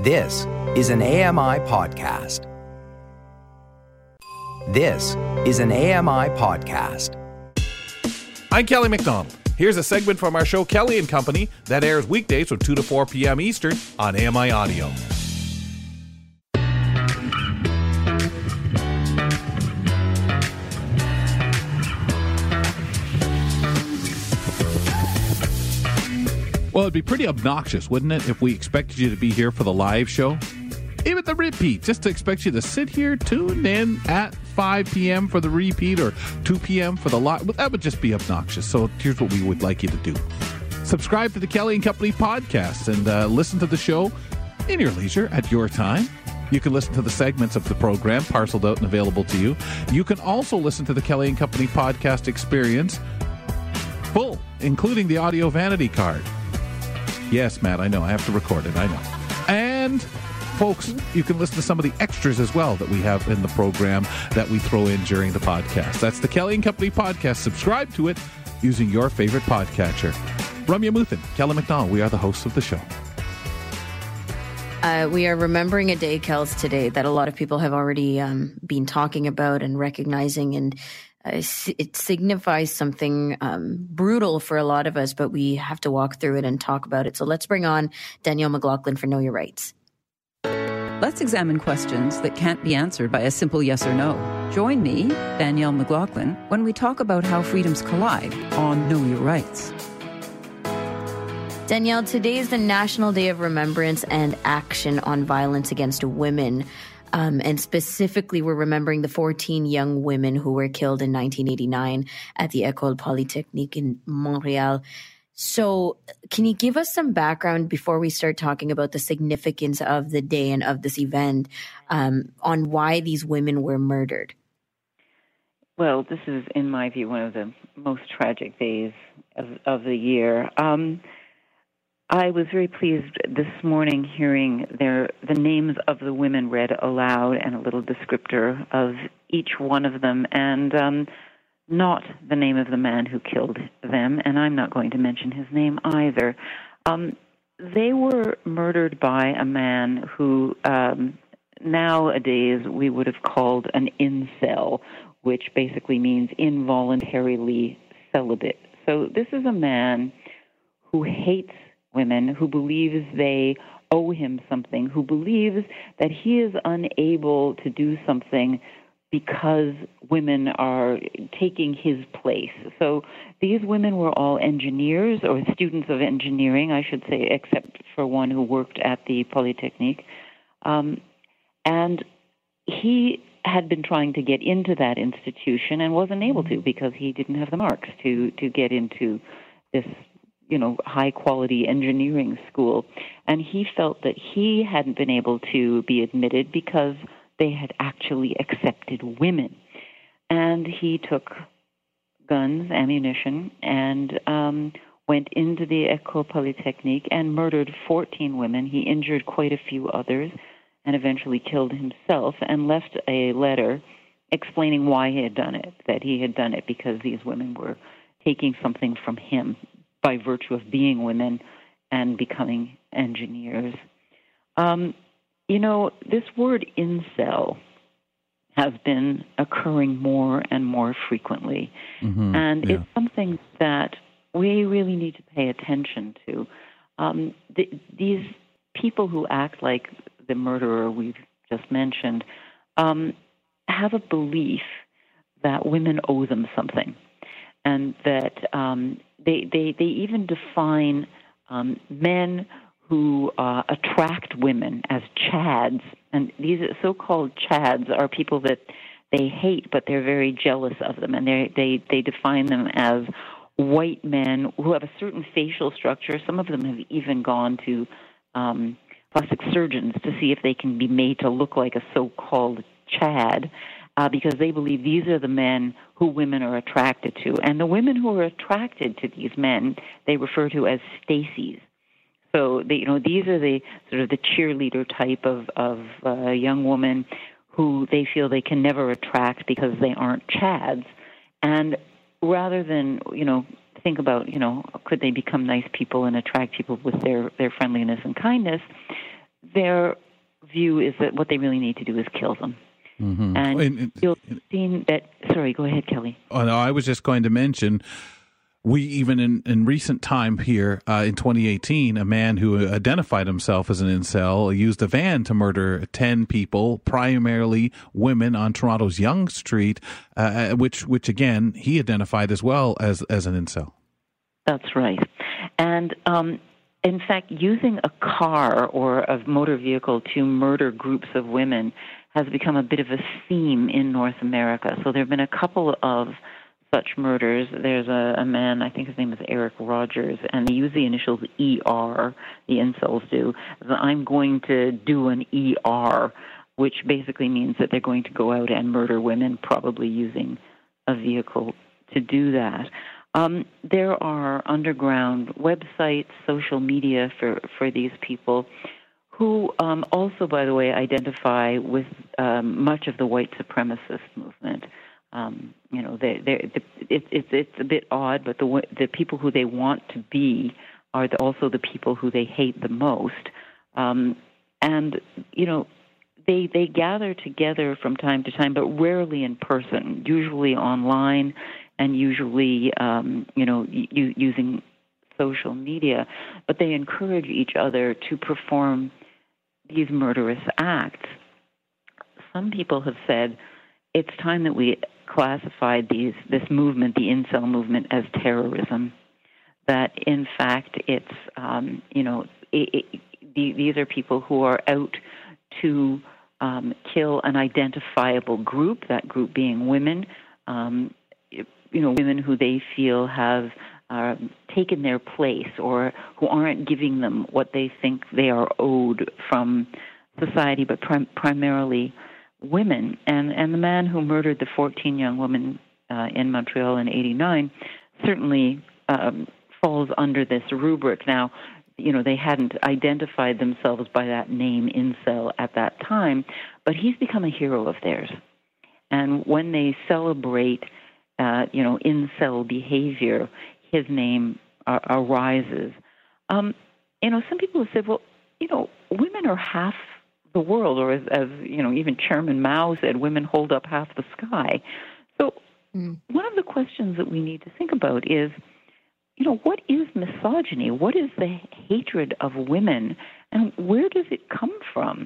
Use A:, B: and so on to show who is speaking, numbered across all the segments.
A: This is an AMI podcast. This is an AMI podcast.
B: I'm Kelly McDonald. Here's a segment from our show Kelly and Company that airs weekdays from 2 to 4 p.m. Eastern on AMI Audio. Well, it'd be pretty obnoxious, wouldn't it, if we expected you to be here for the live show? Even the repeat, just to expect you to sit here tuned in at 5 p.m. for the repeat or 2 p.m. for the live. Well, that would just be obnoxious. So here's what we would like you to do. Subscribe to the Kelly and Company podcast and listen to the show in your leisure at your time. You can listen to the segments of the program parceled out and available to you. You can also listen to the Kelly and Company podcast experience full, including the audio vanity card. Yes, Matt, I know. I have to record it. I know. And, folks, you can listen to some of the extras as well that we have in the program that we throw in during the podcast. That's the Kelly and Company podcast. Subscribe to it using your favorite podcatcher. Ramya Muthan, Kelly McDonald, we are the hosts of the show.
C: We are remembering a day, Kels, today that a lot of people have already been talking about and recognizing, and it signifies something brutal for a lot of us, but we have to walk through it and talk about it. So let's bring on Danielle McLaughlin for Know Your Rights.
D: Let's examine questions that can't be answered by a simple yes or no. Join me, Danielle McLaughlin, when we talk about how freedoms collide on Know Your Rights.
C: Danielle, today is the National Day of Remembrance and Action on Violence Against Women. And specifically, we're remembering the 14 young women who were killed in 1989 at the École Polytechnique in Montreal. So can you give us some background before we start talking about the significance of the day and of this event on why these women were murdered?
E: Well, this is, in my view, one of the most tragic days of the year. I was very pleased this morning hearing the names of the women read aloud and a little descriptor of each one of them, and not the name of the man who killed them, and I'm not going to mention his name either. They were murdered by a man who nowadays we would have called an incel, which basically means involuntarily celibate. So this is a man who hates women, who believes they owe him something, who believes that he is unable to do something because women are taking his place. So these women were all engineers or students of engineering, I should say, except for one who worked at the Polytechnique. And he had been trying to get into that institution and wasn't able to because he didn't have the marks to get into this high-quality engineering school. And he felt that he hadn't been able to be admitted because they had actually accepted women. And he took guns, ammunition, and went into the École Polytechnique and murdered 14 women. He injured quite a few others and eventually killed himself and left a letter explaining why he had done it, that he had done it because these women were taking something from him by virtue of being women and becoming engineers. This word incel has been occurring more and more frequently. Mm-hmm, and it's something that we really need to pay attention to. These people who act like the murderer we've just mentioned have a belief that women owe them something, and that they even define men who attract women as chads. And these so-called chads are people that they hate, but they're very jealous of them. And they define them as white men who have a certain facial structure. Some of them have even gone to plastic surgeons to see if they can be made to look like a so-called chad, because they believe these are the men who women are attracted to. And the women who are attracted to these men, they refer to as Stacys. So these are the sort of the cheerleader type of young woman who they feel they can never attract because they aren't chads. And rather than think about could they become nice people and attract people with their friendliness and kindness, their view is that what they really need to do is kill them.
B: Mm-hmm.
E: And you'll see that. Sorry, go ahead, Kelly.
B: Oh, no, I was just going to mention. We even in recent time here in 2018, a man who identified himself as an incel used a van to murder 10 people, primarily women, on Toronto's Yonge Street, which again he identified as well as an incel.
E: That's right, and in fact, using a car or a motor vehicle to murder groups of women has become a bit of a theme in North America. So there have been a couple of such murders. There's a man, I think his name is Eric Rogers, and they use the initials ER, the incels do. I'm going to do an ER, which basically means that they're going to go out and murder women, probably using a vehicle to do that. There are underground websites, social media for these people who also, by the way, identify with much of the white supremacist movement. It's a bit odd, but the people who they want to be are also the people who they hate the most. They gather together from time to time, but rarely in person, usually online and usually, using social media. But they encourage each other to perform these murderous acts. Some people have said it's time that we classified this movement, the incel movement, as terrorism. That in fact it's these are people who are out to kill an identifiable group. That group being women, women who they feel have taken their place or who aren't giving them what they think they are owed from society, but primarily women. And the man who murdered the 14 young women in Montreal in 1989 certainly falls under this rubric. Now, they hadn't identified themselves by that name, incel, at that time, but he's become a hero of theirs. And when they celebrate, incel behavior, his name arises. Some people have said, well, women are half the world, or as even Chairman Mao said, women hold up half the sky. So one of the questions that we need to think about is, what is misogyny? What is the hatred of women, and where does it come from?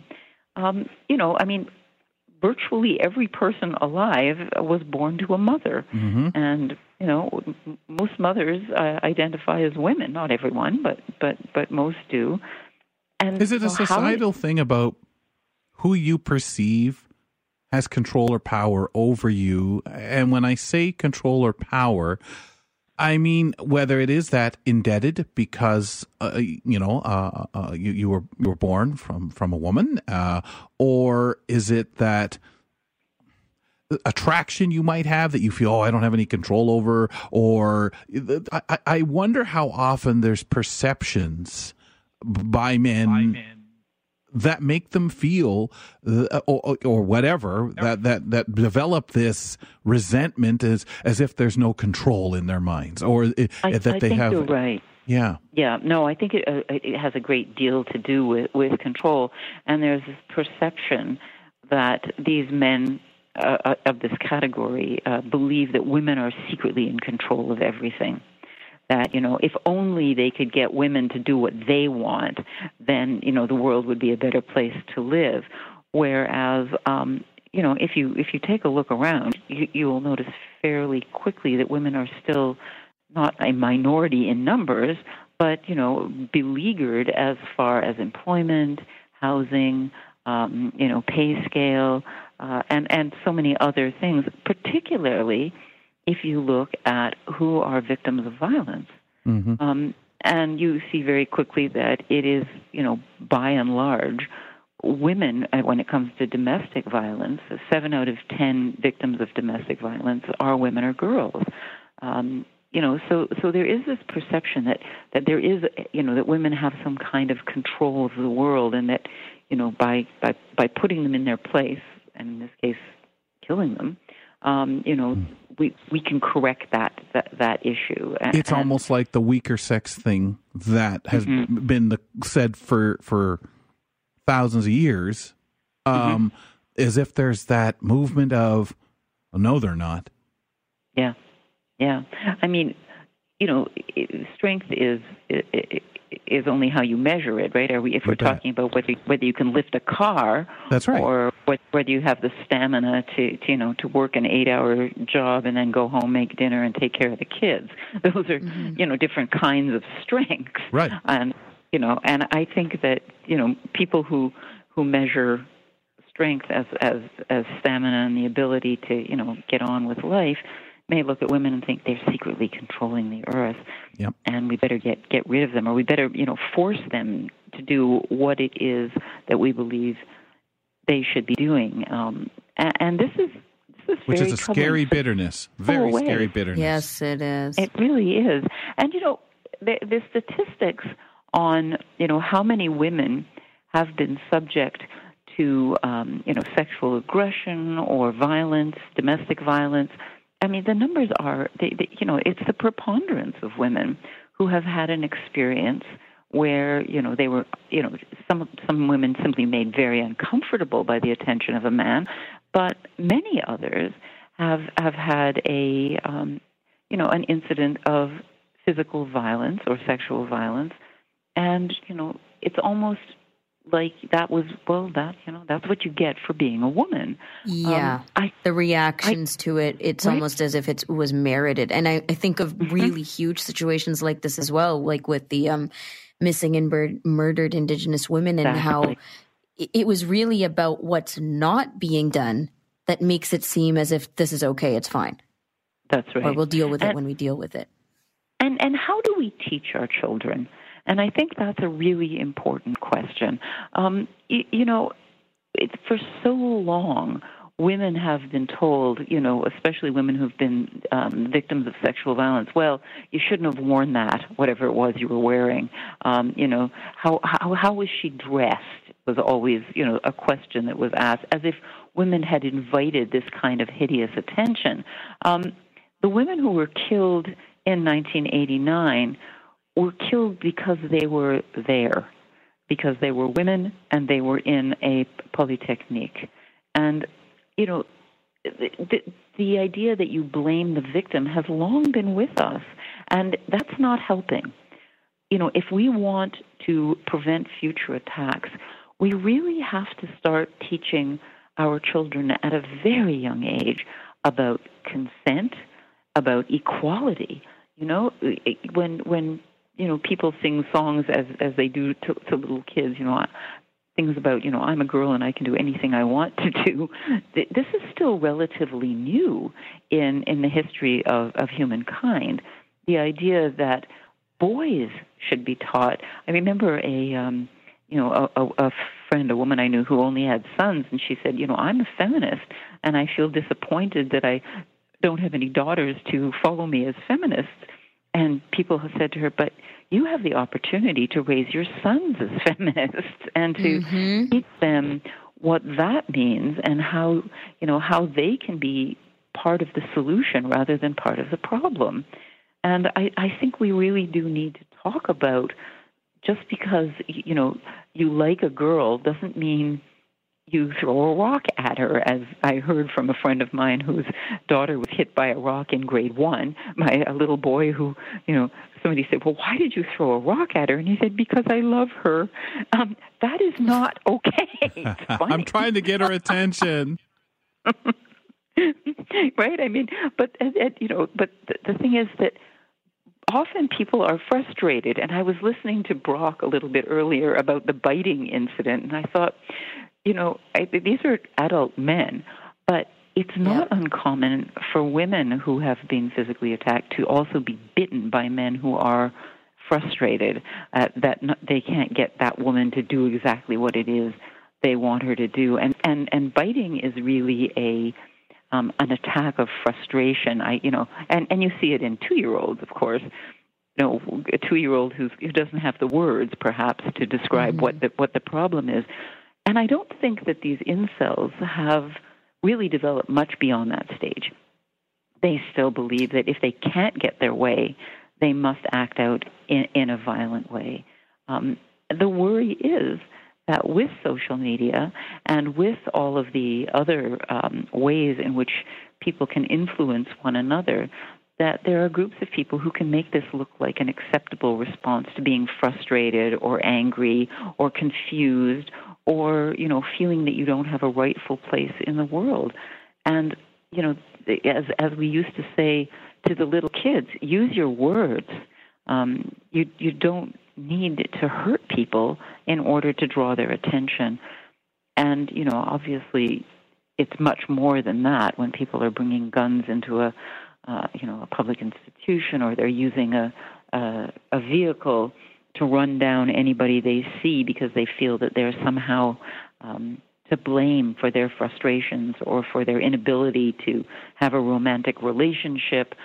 E: Virtually every person alive was born to a mother, and most mothers identify as women. Not everyone, but most do. And
B: is it a societal thing about who you perceive has control or power over you? And when I say control or power, I mean whether it is that indebted because you were born from a woman, or is it that attraction you might have that you feel, I don't have any control over, or I wonder how often there's perceptions by men that make them feel, or whatever, that develop this resentment as if there's no control in their minds, or that
E: I
B: they
E: think
B: have.
E: You're right.
B: Yeah.
E: Yeah. No, I think it has a great deal to do with control, and there's this perception that these men of this category believe that women are secretly in control of everything. That, if only they could get women to do what they want, then, the world would be a better place to live. Whereas, if you take a look around, you will notice fairly quickly that women are still not a minority in numbers, but, beleaguered as far as employment, housing, pay scale, and so many other things, particularly if you look at who are victims of violence. And you see very quickly that it is, by and large, women, when it comes to domestic violence, 7 out of 10 victims of domestic violence are women or girls. So there is this perception that there is, that women have some kind of control of the world, and that, by putting them in their place, and in this case, killing them, we can correct that issue.
B: It's almost like the weaker sex thing that has been said for thousands of years, as if there's that movement of, oh, no, they're not.
E: Yeah. I mean, strength is only how you measure it, right? If we're talking about whether you can lift a car,
B: that's right,
E: or whether you have the stamina to work an 8-hour job and then go home, make dinner, and take care of the kids. Those are different kinds of strength,
B: right?
E: And I think that people who measure strength as stamina and the ability to get on with life may look at women and think they're secretly controlling the earth, and we better get rid of them, or we better force them to do what it is that we believe they should be doing. And this is
B: which
E: very
B: is a scary bitterness, very scary bitterness.
C: Yes, it is.
E: It really is. And the statistics on how many women have been subject to sexual aggression or violence, domestic violence. I mean, the numbers are, it's the preponderance of women who have had an experience where, they were, some women simply made very uncomfortable by the attention of a man, but many others have had an incident of physical violence or sexual violence, and, it's almost like that's what you get for being a woman.
C: Yeah. The reactions to it, it's almost as if it was merited. And I think of really huge situations like this as well, like with the missing and murdered Indigenous women, and how it was really about what's not being done that makes it seem as if this is okay, it's fine.
E: That's right.
C: Or we'll deal with it when we deal with it.
E: And how do we teach our children? And I think that's a really important question. For so long, women have been told, especially women who've been victims of sexual violence, well, you shouldn't have worn that, whatever it was you were wearing. How was she dressed was always, a question that was asked, as if women had invited this kind of hideous attention. The women who were killed in 1989 were killed because they were there, because they were women and they were in a polytechnique. And, the idea that you blame the victim has long been with us, and that's not helping. If we want to prevent future attacks, we really have to start teaching our children at a very young age about consent, about equality. When people sing songs as they do to little kids, things about, I'm a girl and I can do anything I want to do. This is still relatively new in the history of humankind. The idea that boys should be taught. I remember a friend, a woman I knew who only had sons, and she said, I'm a feminist and I feel disappointed that I don't have any daughters to follow me as feminists. And people have said to her, but you have the opportunity to raise your sons as feminists and to teach them what that means and how they can be part of the solution rather than part of the problem. And I think we really do need to talk about, just because, you like a girl doesn't mean you throw a rock at her, as I heard from a friend of mine whose daughter was hit by a rock in grade 1, a little boy who, somebody said, well, why did you throw a rock at her? And he said, because I love her. That is not okay. It's funny.
B: I'm trying to get her attention.
E: Right? I mean, but the thing is that often people are frustrated. And I was listening to Brock a little bit earlier about the biting incident, and I thought, these are adult men, but it's not uncommon for women who have been physically attacked to also be bitten by men who are frustrated that they can't get that woman to do exactly what it is they want her to do. And biting is really an attack of frustration. And you see it in 2-year-olds, of course. A 2-year-old who doesn't have the words, perhaps, to describe what the problem is. And I don't think that these incels have really developed much beyond that stage. They still believe that if they can't get their way, they must act out in a violent way. The worry is that with social media and with all of the other ways in which people can influence one another, that there are groups of people who can make this look like an acceptable response to being frustrated or angry or confused or, feeling that you don't have a rightful place in the world. And, as we used to say to the little kids, use your words. You don't need to hurt people in order to draw their attention. And, obviously it's much more than that when people are bringing guns into a public institution, or they're using a vehicle to run down anybody they see because they feel that they're somehow to blame for their frustrations or for their inability to have a romantic relationship.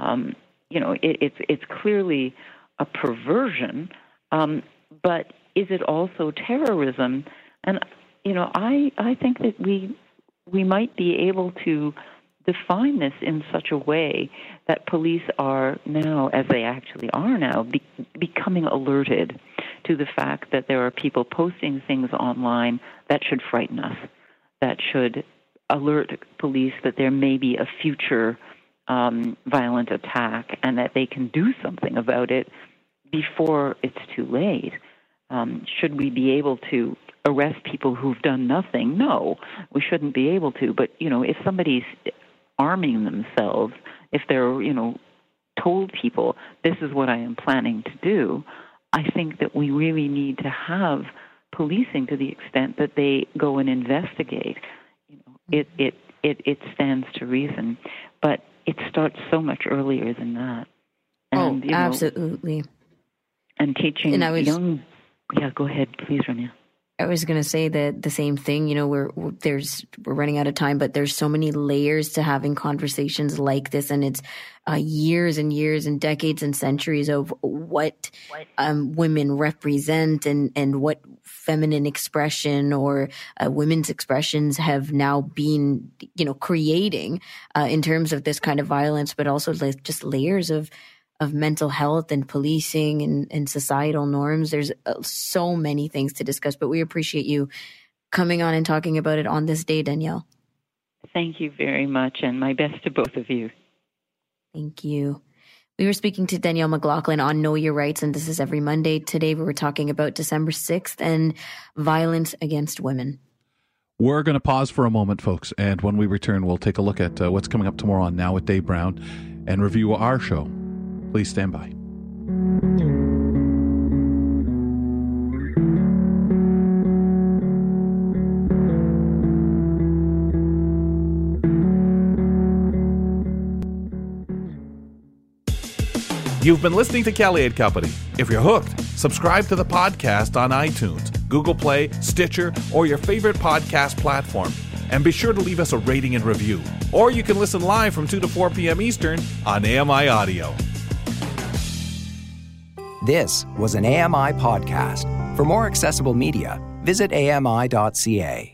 E: It's clearly a perversion, but is it also terrorism? And I think that we might be able to define this in such a way that police are now, as they actually are now, becoming alerted to the fact that there are people posting things online that should frighten us, that should alert police that there may be a future violent attack and that they can do something about it before it's too late. Should we be able to arrest people who've done nothing? No, we shouldn't be able to. But, if somebody's arming themselves, if they're, told people, this is what I am planning to do, I think that we really need to have policing to the extent that they go and investigate. It stands to reason, but it starts so much earlier than that. And,
C: absolutely.
E: And teaching young... Yeah, go ahead, please, Rania.
C: I was going to say the same thing. We're running out of time, but there's so many layers to having conversations like this, and it's years and years and decades and centuries of what women represent and what feminine expression or women's expressions have now been, creating in terms of this kind of violence, but also just layers of mental health and policing and societal norms. There's so many things to discuss, but we appreciate you coming on and talking about it on this day, Danielle.
E: Thank you very much, and my best to both of you.
C: Thank you. We were speaking to Danielle McLaughlin on Know Your Rights, and this is every Monday. Today we were talking about December 6th and violence against women.
B: We're going to pause for a moment, folks, and when we return, we'll take a look at what's coming up tomorrow on Now with Dave Brown and review our show. Please stand by.
F: You've been listening to Kelly & Company. If you're hooked, subscribe to the podcast on iTunes, Google Play, Stitcher, or your favorite podcast platform. And be sure to leave us a rating and review. Or you can listen live from 2 to 4 p.m. Eastern on AMI Audio.
A: This was an AMI podcast. For more accessible media, visit ami.ca.